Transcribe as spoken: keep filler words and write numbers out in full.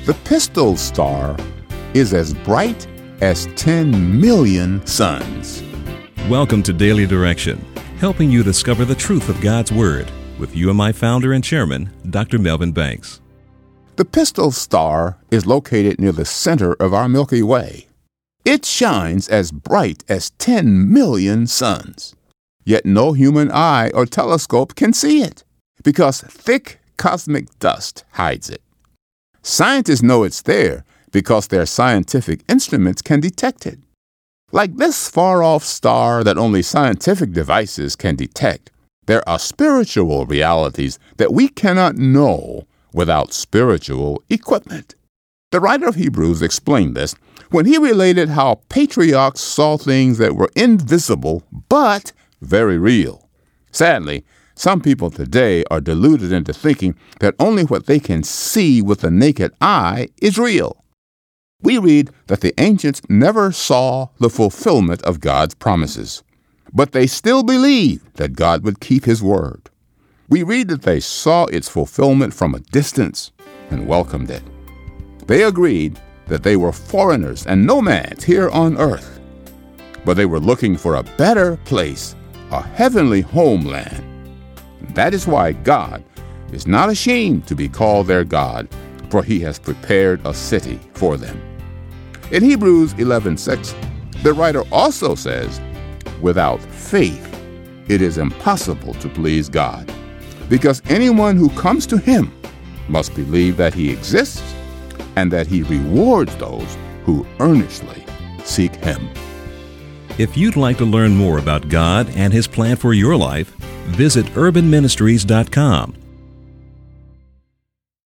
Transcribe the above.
The pistol star is as bright as ten million suns. Welcome to Daily Direction, helping you discover the truth of God's Word with U M I founder and chairman, Doctor Melvin Banks. The pistol star is located near the center of our Milky Way. It shines as bright as ten million suns. Yet no human eye or telescope can see it because thick cosmic dust hides it. Scientists know it's there because their scientific instruments can detect it. Like this far-off star that only scientific devices can detect, there are spiritual realities that we cannot know without spiritual equipment. The writer of Hebrews explained this when he related how patriarchs saw things that were invisible but very real. Sadly, some people today are deluded into thinking that only what they can see with the naked eye is real. We read that the ancients never saw the fulfillment of God's promises, but they still believed that God would keep his word. We read that they saw its fulfillment from a distance and welcomed it. They agreed that they were foreigners and nomads here on earth, but they were looking for a better place, a heavenly homeland. That is why God is not ashamed to be called their God, for he has prepared a city for them. In Hebrews eleven six, the writer also says, without faith, it is impossible to please God, because anyone who comes to him must believe that he exists and that he rewards those who earnestly seek him. If you'd like to learn more about God and his plan for your life, visit urban ministries dot com